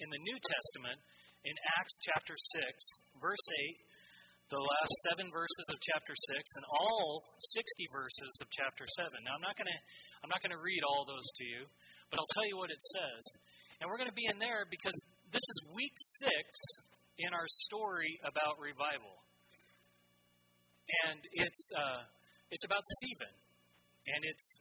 in the New Testament in Acts chapter 6, verse 8, the last 7 verses of chapter 6, and all 60 verses of chapter 7. Now, I'm not going to read all those to you, but I'll tell you what it says. And we're going to be in there because this is week 6 in our story about revival. And it's about Stephen. And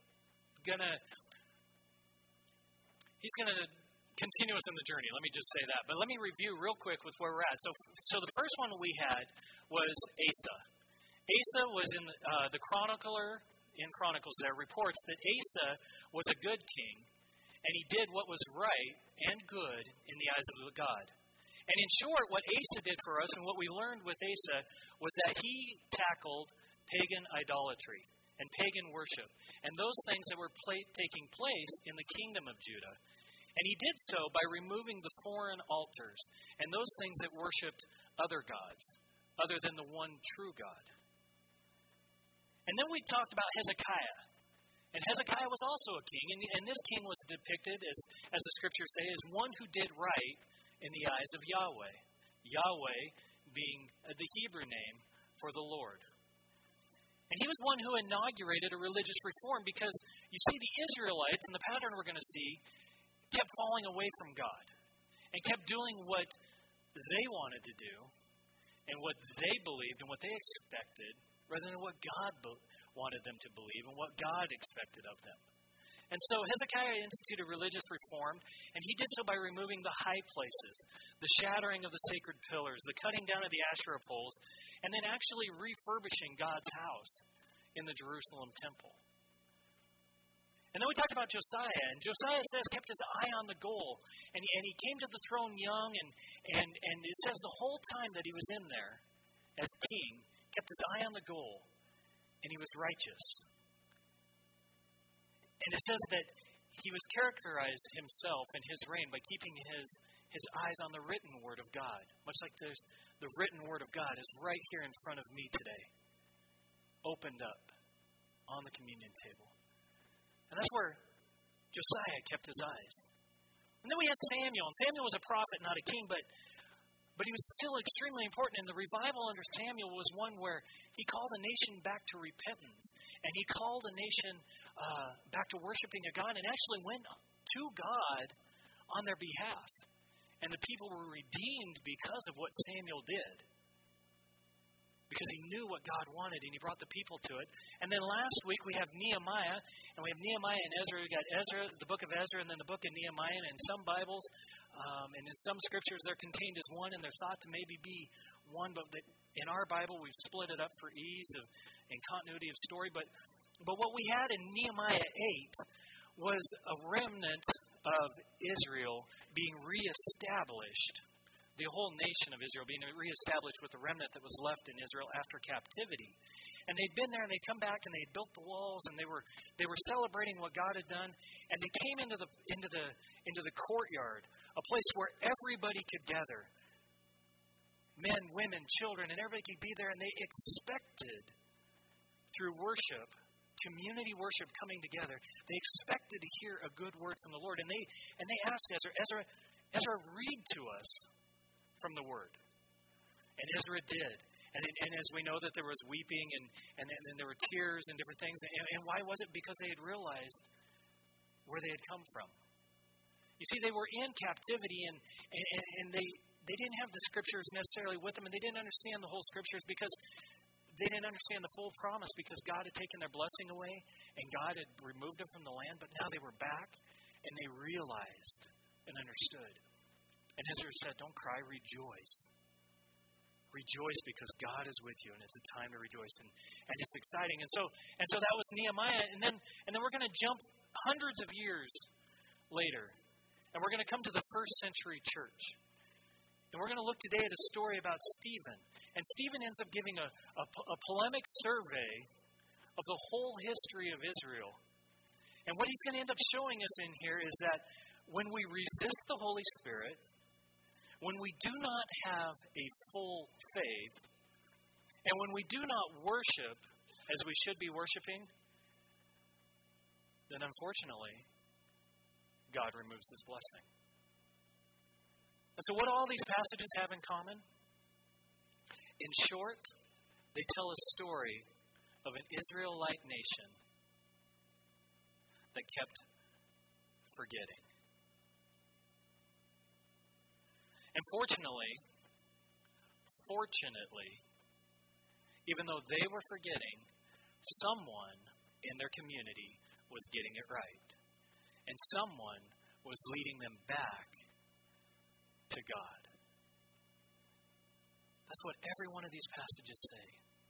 he's going to continue us in the journey. Let me just say that. But let me review real quick with where we're at. So the first one we had was Asa. Asa was in the chronicler in Chronicles there reports that Asa was a good king, and he did what was right and good in the eyes of God. And in short, what Asa did for us and what we learned with Asa was that he tackled pagan idolatry and pagan worship and those things that were taking place in the kingdom of Judah. And he did so by removing the foreign altars and those things that worshipped other gods other than the one true God. And then we talked about Hezekiah. And Hezekiah was also a king, and this king was depicted, as the scriptures say, as one who did right in the eyes of Yahweh. Yahweh being the Hebrew name for the Lord. And he was one who inaugurated a religious reform because, you see, the Israelites, and the pattern we're going to see, kept falling away from God and kept doing what they wanted to do and what they believed and what they expected rather than what God wanted them to believe and what God expected of them. And so Hezekiah instituted religious reform, and he did so by removing the high places, the shattering of the sacred pillars, the cutting down of the Asherah poles, and then actually refurbishing God's house in the Jerusalem temple. And then we talked about Josiah, and Josiah says kept his eye on the goal, and he came to the throne young, and it says the whole time that he was in there as king, kept his eye on the goal, and he was righteous. And it says that he was characterized himself in his reign by keeping his eyes on the written word of God. Much like there's the written word of God is right here in front of me today, opened up on the communion table. And that's where Josiah kept his eyes. And then we had Samuel. And Samuel was a prophet, not a king, but he was still extremely important. And the revival under Samuel was one where he called a nation back to repentance. And he called a nation back to worshiping a God and actually went to God on their behalf. And the people were redeemed because of what Samuel did. Because he knew what God wanted and he brought the people to it. And then last week we have Nehemiah. And we have Nehemiah and Ezra. We got Ezra, the book of Ezra, and then the book of Nehemiah. And in some Bibles and in some scriptures they're contained as one, and they're thought to maybe be one. But in our Bible we've split it up for ease and continuity of story. But what we had in Nehemiah 8 was a remnant of Israel being reestablished. The whole nation of Israel being reestablished with the remnant that was left in Israel after captivity. And they'd been there, and they'd come back, and they'd built the walls, and they were celebrating what God had done. And they came into the courtyard, a place where everybody could gather. Men, women, children, and everybody could be there. And they expected, through worship, community worship coming together, they expected to hear a good word from the Lord. And they asked Ezra, read to us from the word. And Ezra did. And as we know that there was weeping and there were tears and different things. And why was it? Because they had realized where they had come from. You see, they were in captivity and they didn't have the scriptures necessarily with them, and they didn't understand the whole scriptures because they didn't understand the full promise because God had taken their blessing away and God had removed them from the land. But now they were back and they realized and understood. And Ezra said, don't cry, rejoice. Rejoice because God is with you, and it's a time to rejoice, and it's exciting. And so that was Nehemiah, and then we're going to jump hundreds of years later, and we're going to come to the first century church. And we're going to look today at a story about Stephen. And Stephen ends up giving a polemic survey of the whole history of Israel. And what he's going to end up showing us in here is that when we resist the Holy Spirit, when we do not have a full faith, and when we do not worship as we should be worshiping, then unfortunately, God removes His blessing. And so what do all these passages have in common? In short, they tell a story of an Israelite nation that kept forgetting. And fortunately, even though they were forgetting, someone in their community was getting it right. And someone was leading them back to God. That's what every one of these passages say.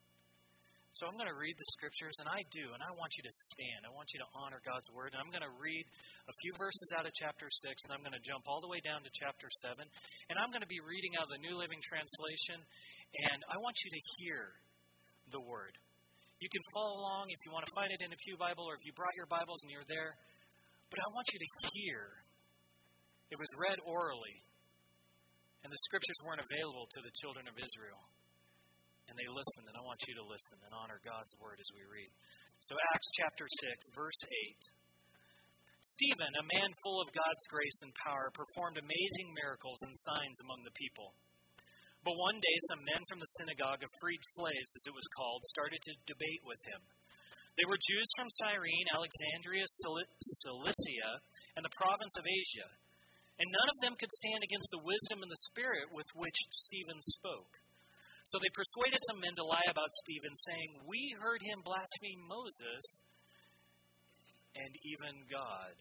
So I'm going to read the scriptures, and I want you to stand. I want you to honor God's word. And I'm going to read a few verses out of chapter 6, and I'm going to jump all the way down to chapter 7. And I'm going to be reading out of the New Living Translation, and I want you to hear the word. You can follow along if you want to find it in a pew Bible, or if you brought your Bibles and you're there. But I want you to hear. It was read orally. And the scriptures weren't available to the children of Israel. And they listened, and I want you to listen and honor God's word as we read. So Acts chapter 6, verse 8. Stephen, a man full of God's grace and power, performed amazing miracles and signs among the people. But one day some men from the synagogue of freed slaves, as it was called, started to debate with him. They were Jews from Cyrene, Alexandria, Cilicia, and the province of Asia. And none of them could stand against the wisdom and the spirit with which Stephen spoke. So they persuaded some men to lie about Stephen, saying, "We heard him blaspheme Moses and even God."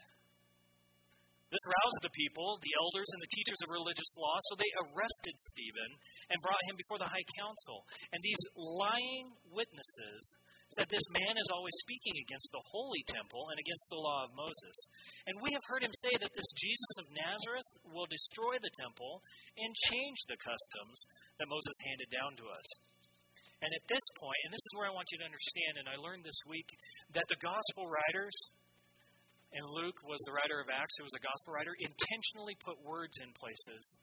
This roused the people, the elders and the teachers of religious law, so they arrested Stephen and brought him before the high council. And these lying witnesses said, "This man is always speaking against the holy temple and against the law of Moses. And we have heard him say that this Jesus of Nazareth will destroy the temple and change the customs that Moses handed down to us." And at this point, and this is where I want you to understand, and I learned this week, that the gospel writers, and Luke was the writer of Acts, who was a gospel writer, intentionally put words in places.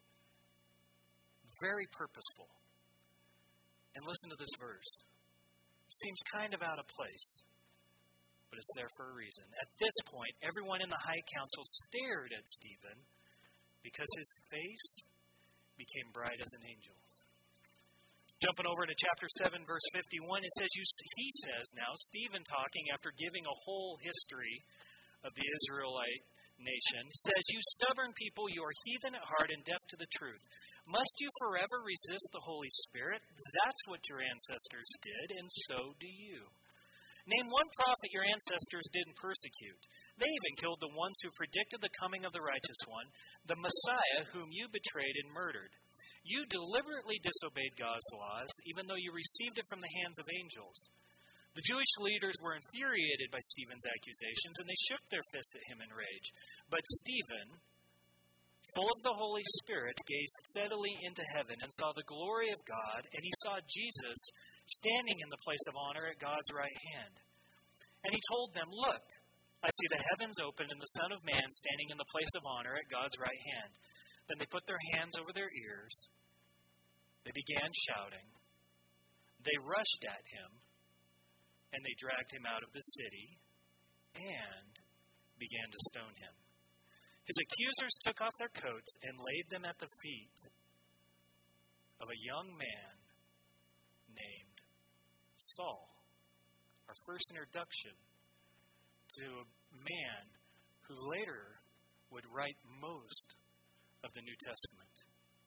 Very purposeful. And listen to this verse. Seems kind of out of place, but it's there for a reason. At this point, everyone in the high council stared at Stephen because his face became bright as an angel's. Jumping over to chapter 7, verse 51, it says, he says now, Stephen talking after giving a whole history of the Israelite nation, says, "You stubborn people, you are heathen at heart and deaf to the truth. Must you forever resist the Holy Spirit? That's what your ancestors did, and so do you. Name one prophet your ancestors didn't persecute. They even killed the ones who predicted the coming of the righteous one, the Messiah whom you betrayed and murdered. You deliberately disobeyed God's laws, even though you received it from the hands of angels." The Jewish leaders were infuriated by Stephen's accusations, and they shook their fists at him in rage. But Stephen, full of the Holy Spirit, gazed steadily into heaven and saw the glory of God, and he saw Jesus standing in the place of honor at God's right hand. And he told them, "Look, I see the heavens open and the Son of Man standing in the place of honor at God's right hand." Then they put their hands over their ears. They began shouting. They rushed at him, and they dragged him out of the city and began to stone him. His accusers took off their coats and laid them at the feet of a young man named Saul. Our first introduction to a man who later would write most of the New Testament.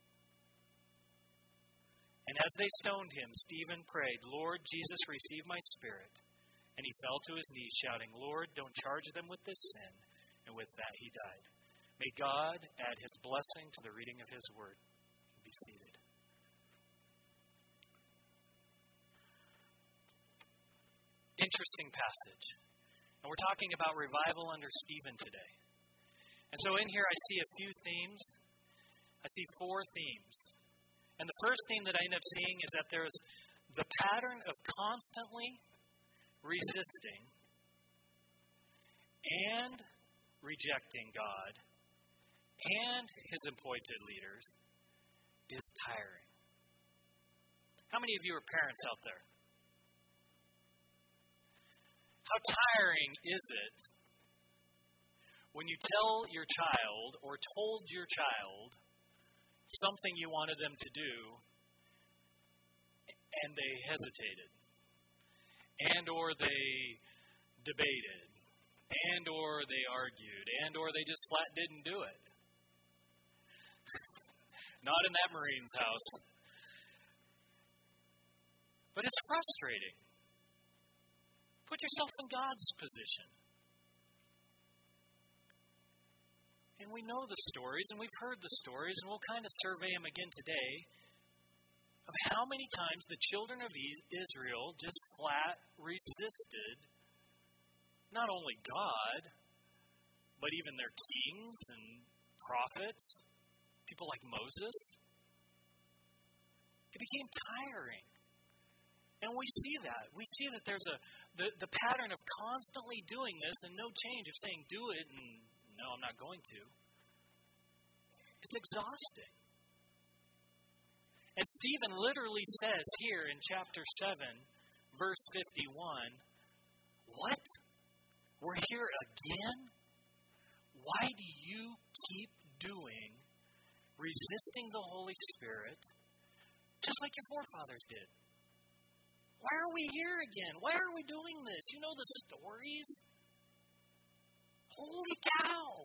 And as they stoned him, Stephen prayed, "Lord Jesus, receive my spirit." And he fell to his knees, shouting, "Lord, don't charge them with this sin." And with that he died. May God add his blessing to the reading of his word. Be seated. Interesting passage. And we're talking about revival under Stephen today. And so in here I see a few themes. I see 4 themes. And the first theme that I end up seeing is that there's the pattern of constantly resisting and rejecting God and his appointed leaders is tiring. How many of you are parents out there? How tiring is it when you tell your child or told your child something you wanted them to do, and they hesitated, and or they debated, and or they argued, and or they just flat didn't do it. Not in that Marine's house. But it's frustrating. Put yourself in God's position. And we know the stories, and we've heard the stories, and we'll kind of survey them again today, of how many times the children of Israel just flat resisted not only God, but even their kings and prophets, people like Moses. It became tiring. And we see that. We see that there's the pattern of constantly doing this and no change, of saying do it and no, I'm not going to. It's exhausting. And Stephen literally says here in chapter 7, verse 51, what? We're here again? Why do you keep resisting the Holy Spirit, just like your forefathers did? Why are we here again? Why are we doing this? You know the stories? Holy cow!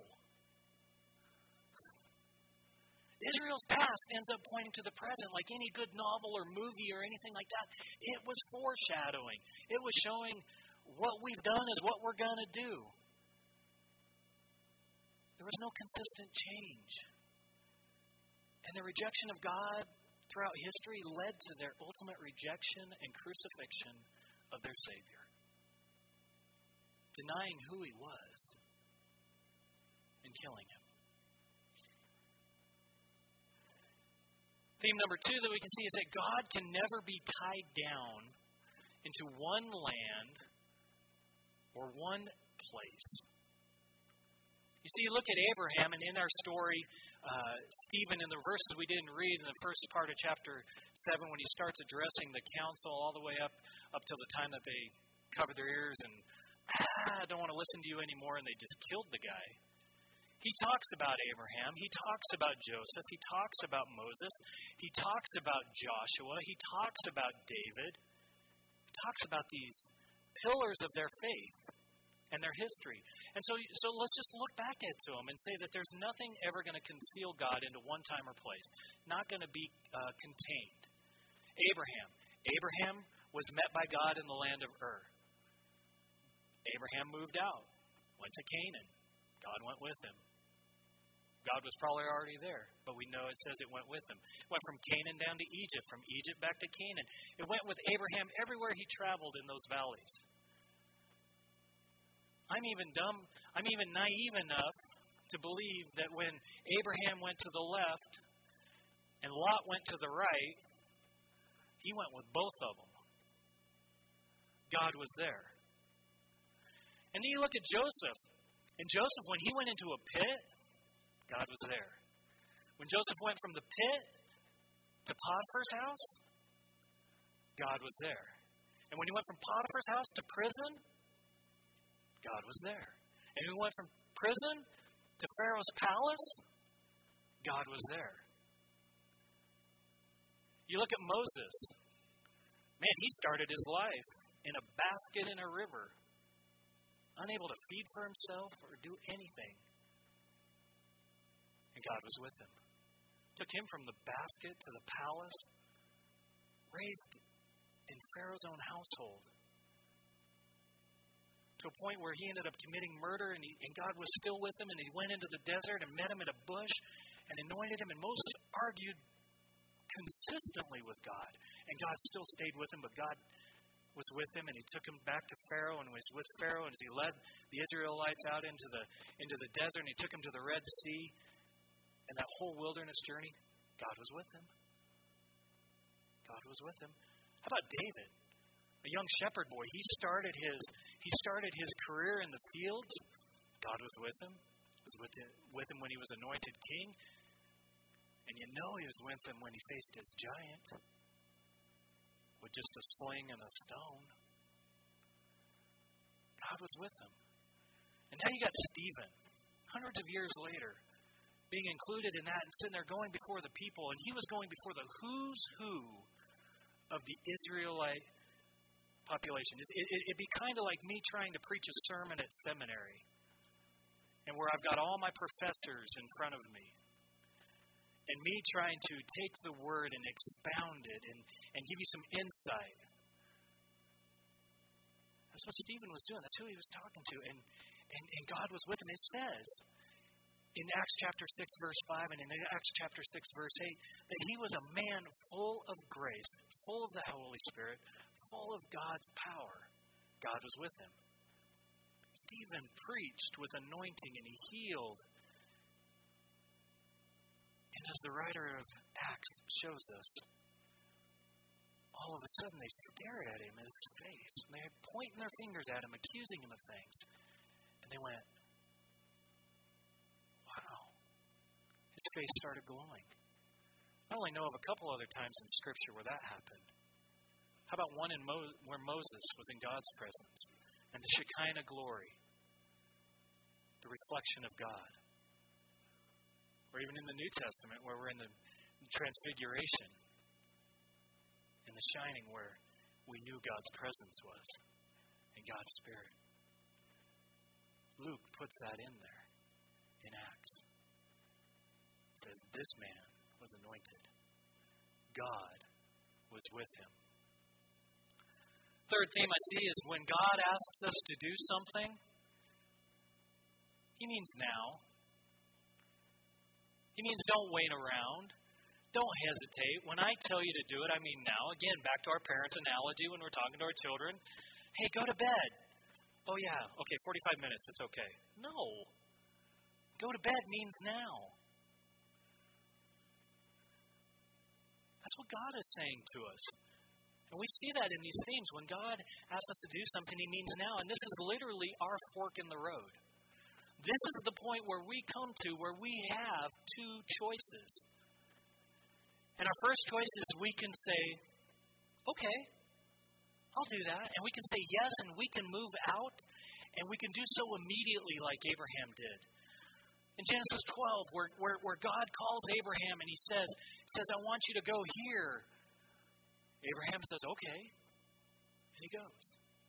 Israel's past ends up pointing to the present, like any good novel or movie or anything like that. It was foreshadowing. It was showing what we've done is what we're going to do. There was no consistent change. And the rejection of God throughout history led to their ultimate rejection and crucifixion of their Savior. Denying who He was and killing Him. Theme number 2 that we can see is that God can never be tied down into one land or one place. You see, look at Abraham, and in our story, Stephen, in the verses we didn't read in the first part of chapter 7, when he starts addressing the council all the way up till the time that they cover their ears and, I don't want to listen to you anymore, and they just killed the guy. He talks about Abraham. He talks about Joseph. He talks about Moses. He talks about Joshua. He talks about David. He talks about these pillars of their faith and their history. And so let's just look back at them and say that there's nothing ever going to conceal God into one time or place. Not going to be contained. Abraham was met by God in the land of Ur. Abraham moved out, went to Canaan. God went with him. God was probably already there, but we know it says it went with him. It went from Canaan down to Egypt, from Egypt back to Canaan. It went with Abraham everywhere he traveled in those valleys. I'm even naive enough to believe that when Abraham went to the left and Lot went to the right, he went with both of them. God was there. And then you look at Joseph. And Joseph, when he went into a pit, God was there. When Joseph went from the pit to Potiphar's house, God was there. And when he went from Potiphar's house to prison, God was there. And when he went from prison to Pharaoh's palace, God was there. You look at Moses. Man, he started his life in a basket in a river, unable to feed for himself or do anything. And God was with him. Took him from the basket to the palace, raised in Pharaoh's own household, to a point where he ended up committing murder, and God was still with him, and he went into the desert and met him in a bush and anointed him, and Moses argued consistently with God, and God still stayed with him, but God was with him, and he took him back to Pharaoh and was with Pharaoh, and as he led the Israelites out into the desert, and he took them to the Red Sea, and that whole wilderness journey, God was with him. God was with him. How about David? A young shepherd boy. He started his career in the fields. God was with him. He was with him when he was anointed king. And you know he was with him when he faced his giant with just a sling and a stone. God was with him. And now you got Stephen, hundreds of years later, being included in that and sitting there going before the people. And he was going before the who's who of the Israelite population. It'd be kind of like me trying to preach a sermon at seminary, and where I've got all my professors in front of me, and me trying to take the word and expound it and give you some insight. That's what Stephen was doing. That's who he was talking to. And God was with him. It says in Acts chapter 6, verse 5, and in Acts chapter 6, verse 8, that he was a man full of grace, full of the Holy Spirit, full of God's power. God was with him. Stephen preached with anointing, and he healed. And as the writer of Acts shows us, all of a sudden they stared at him in his face. And they were pointing their fingers at him, accusing him of things. And they went, wow. His face started glowing. I only know of a couple other times in Scripture where that happened. How about one where Moses was in God's presence and the Shekinah glory, the reflection of God? Or even in the New Testament where we're in the transfiguration and the shining where we knew God's presence was and God's Spirit. Luke puts that in there in Acts. It says, this man was anointed. God was with him. Third theme I see is when God asks us to do something, he means now. He means don't wait around. Don't hesitate. When I tell you to do it, I mean now. Again, back to our parents' analogy when we're talking to our children. Hey, go to bed. Oh, yeah. Okay, 45 minutes. It's okay. No. Go to bed means now. That's what God is saying to us. And we see that in these themes. When God asks us to do something, he means now. And this is literally our fork in the road. This is the point where we come to where we have two choices. And our first choice is we can say, okay, I'll do that. And we can say yes, and we can move out, and we can do so immediately like Abraham did. In Genesis 12, where God calls Abraham and he says, I want you to go here. Abraham says, okay. And he goes.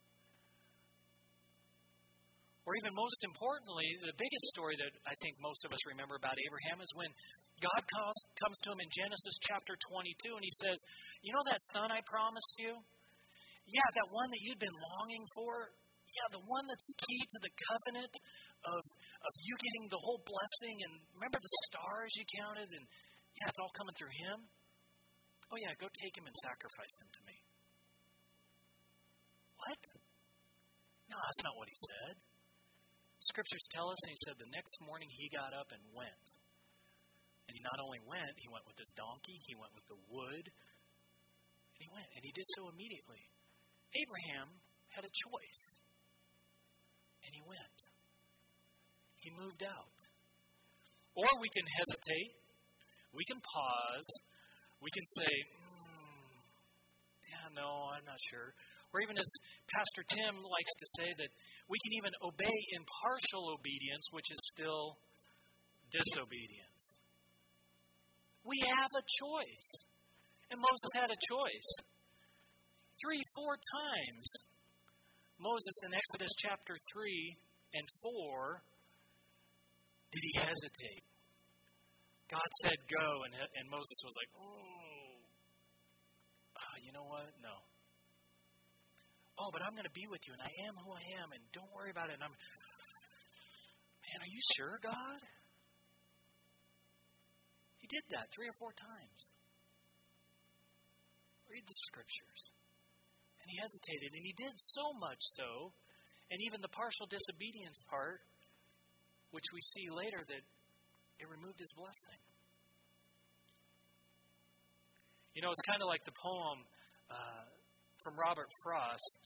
Or even most importantly, the biggest story that I think most of us remember about Abraham is when God comes to him in Genesis chapter 22 and he says, you know that son I promised you? Yeah, that one that you'd been longing for? Yeah, the one that's key to the covenant of you getting the whole blessing. And remember the stars you counted? And yeah, it's all coming through him. Oh yeah, go take him and sacrifice him to me. What? No, that's not what he said. Scriptures tell us, and he said the next morning he got up and went. And he not only went, he went with his donkey, he went with the wood, and he went, and he did so immediately. Abraham had a choice, and he went. He moved out. Or we can hesitate, we can pause, we can say, yeah, no, I'm not sure. Or even as Pastor Tim likes to say, that we can even obey in partial obedience, which is still disobedience. We have a choice. And Moses had a choice. 3-4 times, Moses in Exodus chapter 3 and 4, did he hesitate? God said go, and Moses was like, you know what? No. Oh, but I'm going to be with you, and I am who I am, and don't worry about it. And man, are you sure, God? He did that 3 or 4 times. Read the Scriptures. And he hesitated, and he did so much so, and even the partial disobedience part, which we see later, that it removed his blessing. You know, it's kind of like the poem from Robert Frost,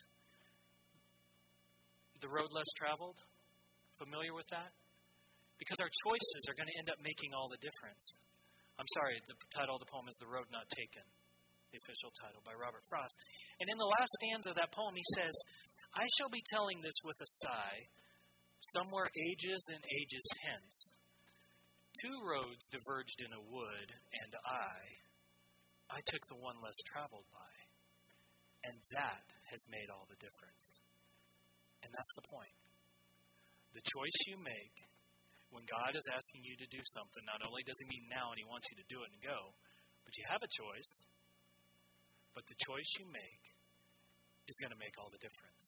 The Road Less Traveled. Familiar with that? Because our choices are going to end up making all the difference. I'm sorry, the title of the poem is The Road Not Taken, the official title by Robert Frost. And in the last stanza of that poem, he says, I shall be telling this with a sigh, somewhere ages and ages hence. 2 roads diverged in a wood, and I took the one less traveled by. And that has made all the difference. And that's the point. The choice you make when God is asking you to do something, not only does He mean now and He wants you to do it and go, but you have a choice. But the choice you make is going to make all the difference.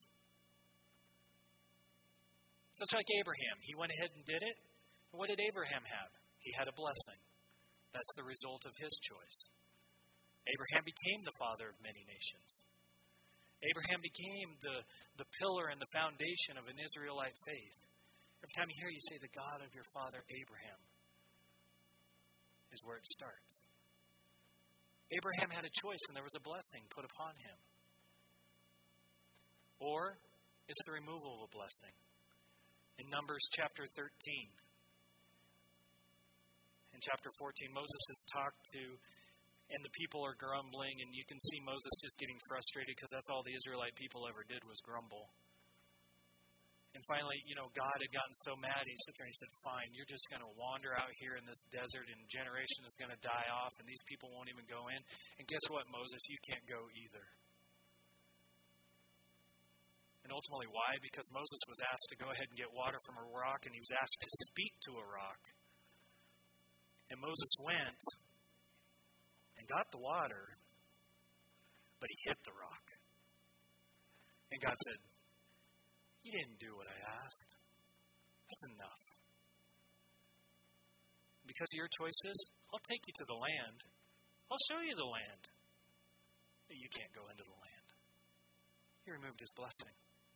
So it's like Abraham. He went ahead and did it. And what did Abraham have? He had a blessing. That's the result of his choice. Abraham became the father of many nations. Abraham became the pillar and the foundation of an Israelite faith. Every time you hear you say the God of your father Abraham is where it starts. Abraham had a choice and there was a blessing put upon him. Or it's the removal of a blessing. In Numbers chapter 13, in chapter 14, Moses has talked to, and the people are grumbling, and you can see Moses just getting frustrated because that's all the Israelite people ever did was grumble. And finally, God had gotten so mad, He sits there and He said, fine, you're just going to wander out here in this desert, and generation is going to die off, and these people won't even go in. And guess what, Moses? You can't go either. And ultimately, why? Because Moses was asked to go ahead and get water from a rock, and he was asked to speak to a rock. And Moses went and got the water, but he hit the rock. And God said, you didn't do what I asked. That's enough. Because of your choices, I'll take you to the land. I'll show you the land. But you can't go into the land. He removed his blessing.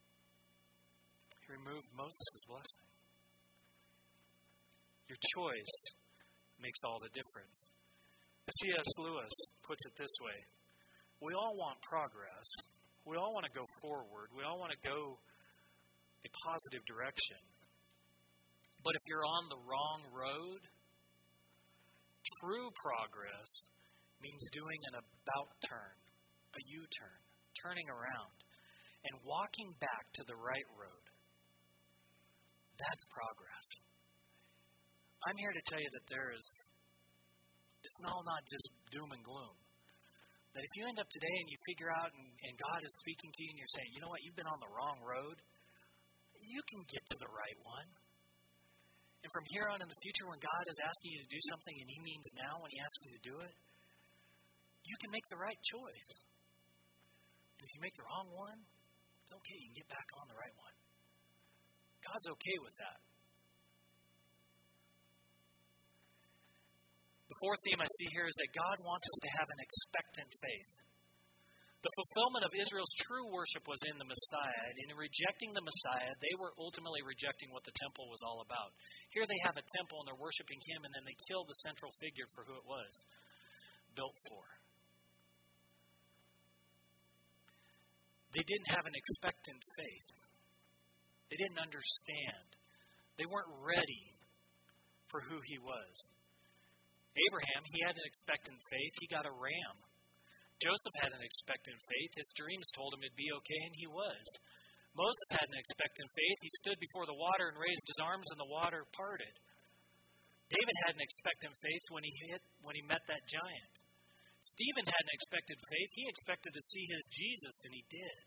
He removed Moses' blessing. Your choice makes all the difference. C.S. Lewis puts it this way. We all want progress. We all want to go forward. We all want to go a positive direction. But if you're on the wrong road, true progress means doing an about turn, a U-turn, turning around, and walking back to the right road. That's progress. I'm here to tell you that it's all not just doom and gloom. That if you end up today and you figure out and God is speaking to you and you're saying, you know what, you've been on the wrong road, you can get to the right one. And from here on in the future, when God is asking you to do something and He means now when He asks you to do it, you can make the right choice. And if you make the wrong one, it's okay. You can get back on the right one. God's okay with that. The fourth theme I see here is that God wants us to have an expectant faith. The fulfillment of Israel's true worship was in the Messiah. And in rejecting the Messiah, they were ultimately rejecting what the temple was all about. Here they have a temple and they're worshiping Him, and then they kill the central figure for who it was built for. They didn't have an expectant faith. They didn't understand. They weren't ready for who He was. Abraham, he had an expectant faith. He got a ram. Joseph had an expectant faith. His dreams told him it'd be okay, and he was. Moses had an expectant faith. He stood before the water and raised his arms, and the water parted. David had an expectant faith when he met that giant. Stephen had an expectant faith. He expected to see his Jesus, and he did.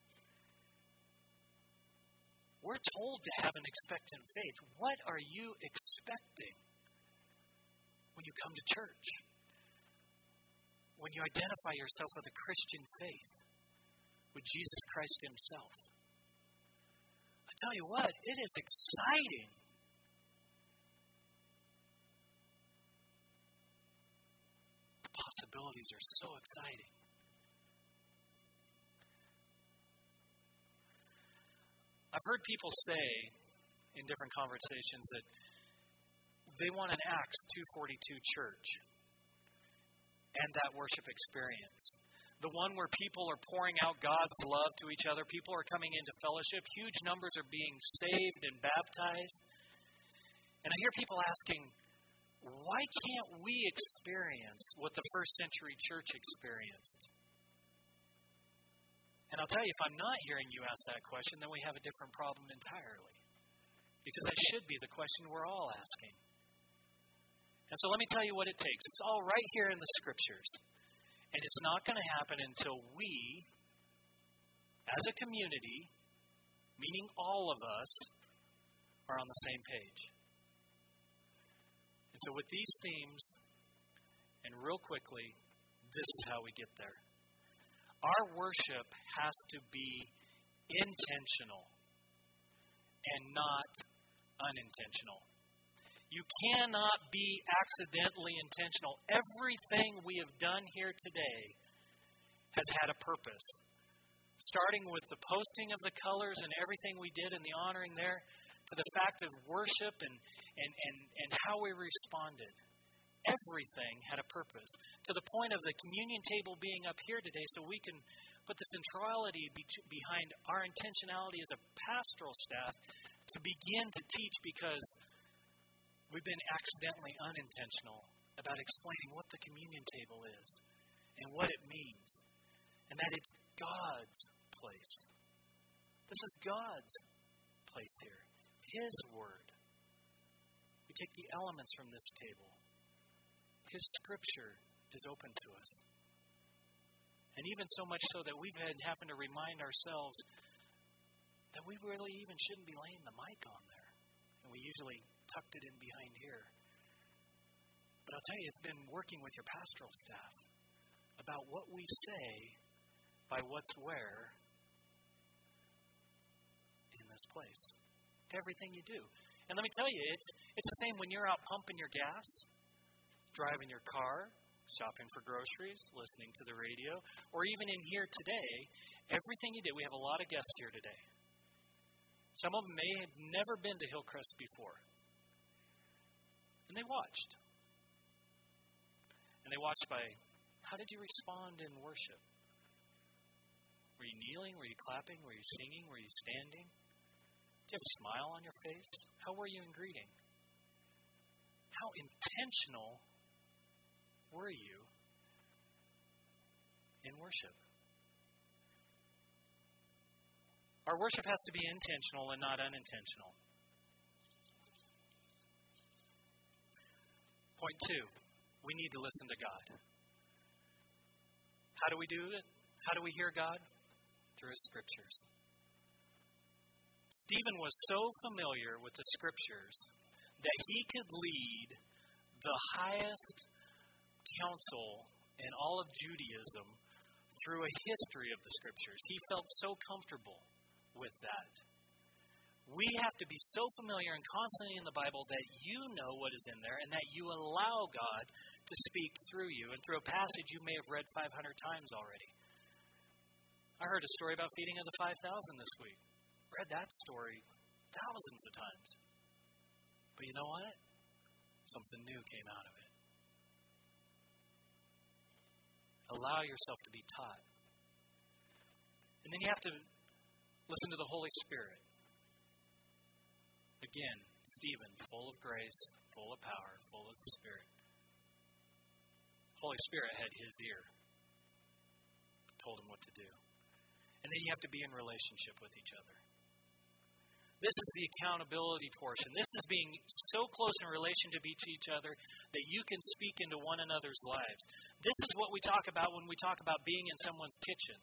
We're told to have an expectant faith. What are you expecting when you come to church? When you identify yourself with a Christian faith, with Jesus Christ Himself. I tell you what, it is exciting. The possibilities are so exciting. I've heard people say in different conversations that they want an Acts 2:42 church. And that worship experience. The one where people are pouring out God's love to each other. People are coming into fellowship. Huge numbers are being saved and baptized. And I hear people asking, why can't we experience what the first century church experienced? And I'll tell you, if I'm not hearing you ask that question, then we have a different problem entirely. Because that should be the question we're all asking. And so let me tell you what it takes. It's all right here in the Scriptures. And it's not going to happen until we, as a community, meaning all of us, are on the same page. And so with these themes, and real quickly, this is how we get there. Our worship has to be intentional and not unintentional. You cannot be accidentally intentional. Everything we have done here today has had a purpose. Starting with the posting of the colors and everything we did and the honoring there, to the fact of worship and how we responded. Everything had a purpose. To the point of the communion table being up here today, so we can put the centrality behind our intentionality as a pastoral staff to begin to teach, because we've been accidentally unintentional about explaining what the communion table is and what it means, and that it's God's place. This is God's place here. His Word. We take the elements from this table. His Scripture is open to us. And even so much so that we've been having to remind ourselves that we really even shouldn't be laying the mic on there. And we usually tucked it in behind here. But I'll tell you, it's been working with your pastoral staff about what we say by what's where in this place. Everything you do. And let me tell you, it's the same when you're out pumping your gas, driving your car, shopping for groceries, listening to the radio, or even in here today. Everything you do. We have a lot of guests here today. Some of them may have never been to Hillcrest before. And they watched. And they watched by, how did you respond in worship? Were you kneeling? Were you clapping? Were you singing? Were you standing? Did you have a smile on your face? How were you in greeting? How intentional were you in worship? Our worship has to be intentional and not unintentional. Point 2, we need to listen to God. How do we do it? How do we hear God? Through His Scriptures. Stephen was so familiar with the Scriptures that he could lead the highest council in all of Judaism through a history of the Scriptures. He felt so comfortable with that. We have to be so familiar and constantly in the Bible that you know what is in there and that you allow God to speak through you and through a passage you may have read 500 times already. I heard a story about feeding of the 5,000 this week. Read that story thousands of times. But you know what? Something new came out of it. Allow yourself to be taught. And then you have to listen to the Holy Spirit. Again, Stephen, full of grace, full of power, full of the Spirit. Holy Spirit had his ear. Told him what to do. And then you have to be in relationship with each other. This is the accountability portion. This is being so close in relation to each other that you can speak into one another's lives. This is what we talk about when we talk about being in someone's kitchen.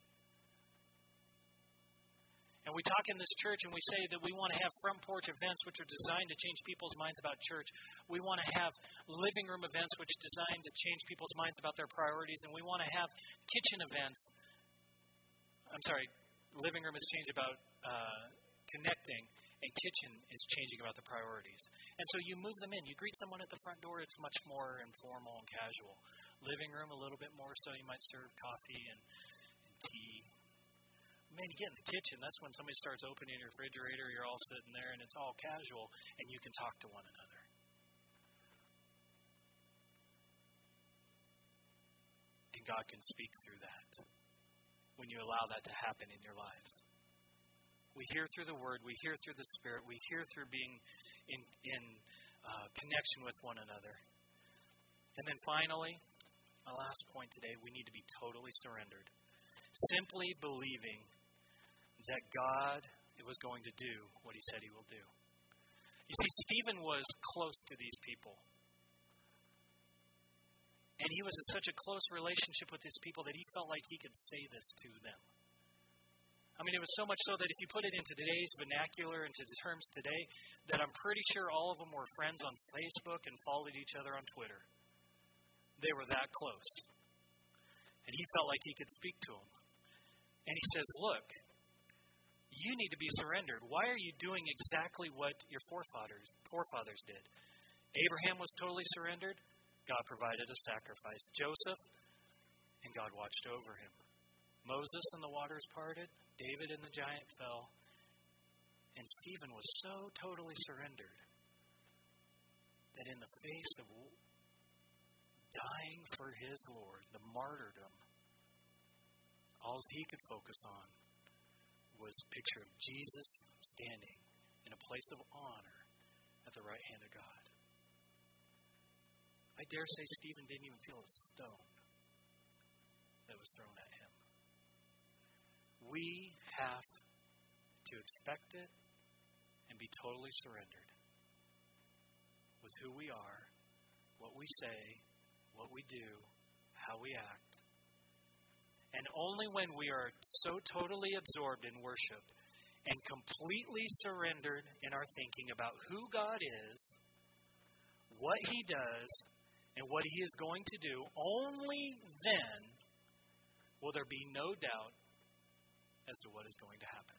And we talk in this church and we say that we want to have front porch events which are designed to change people's minds about church. We want to have living room events which are designed to change people's minds about their priorities. And we want to have kitchen events. Living room is changed about connecting. And kitchen is changing about the priorities. And so you move them in. You greet someone at the front door. It's much more informal and casual. Living room, a little bit more so. You might serve coffee and tea. Man, you get in the kitchen. That's when somebody starts opening your refrigerator. You're all sitting there, and it's all casual, and you can talk to one another. And God can speak through that when you allow that to happen in your lives. We hear through the Word. We hear through the Spirit. We hear through being in connection with one another. And then finally, my last point today, we need to be totally surrendered. Simply believing that God was going to do what He said He will do. You see, Stephen was close to these people. And he was in such a close relationship with his people that he felt like he could say this to them. I mean, it was so much so that if you put it into today's vernacular, into the terms today, that I'm pretty sure all of them were friends on Facebook and followed each other on Twitter. They were that close. And he felt like he could speak to them. And he says, look, you need to be surrendered. Why are you doing exactly what your forefathers did? Abraham was totally surrendered. God provided a sacrifice. Joseph, and God watched over him. Moses and the waters parted. David and the giant fell. And Stephen was so totally surrendered that in the face of dying for his Lord, the martyrdom, all he could focus on was a picture of Jesus standing in a place of honor at the right hand of God. I dare say Stephen didn't even feel a stone that was thrown at him. We have to expect it and be totally surrendered with who we are, what we say, what we do, how we act. And only when we are so totally absorbed in worship and completely surrendered in our thinking about who God is, what He does, and what He is going to do, only then will there be no doubt as to what is going to happen.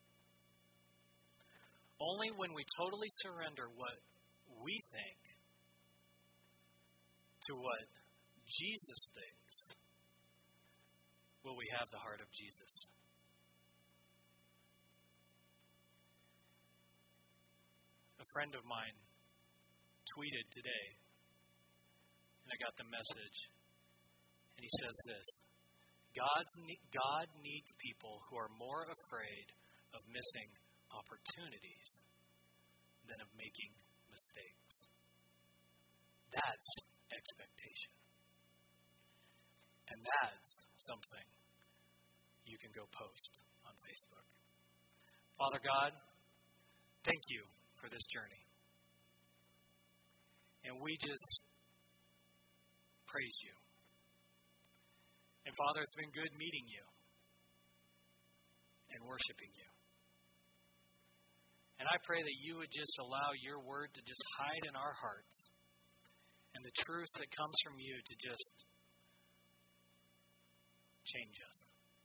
Only when we totally surrender what we think to what Jesus thinks will we have the heart of Jesus. A friend of mine tweeted today, and I got the message, and he says this: God needs people who are more afraid of missing opportunities than of making mistakes. That's expectation. And that's something you can go post on Facebook. Father God, thank you for this journey. And we just praise you. And Father, it's been good meeting you and worshiping you. And I pray that you would just allow your word to just hide in our hearts, and the truth that comes from you to just change us,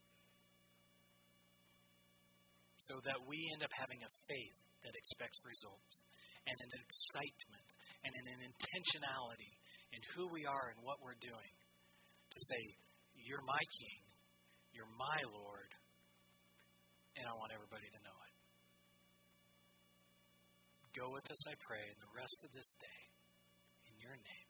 so that we end up having a faith that expects results, and an excitement, and an intentionality in who we are and what we're doing, to say, you're my King, you're my Lord, and I want everybody to know it. Go with us, I pray, in the rest of this day. In your name.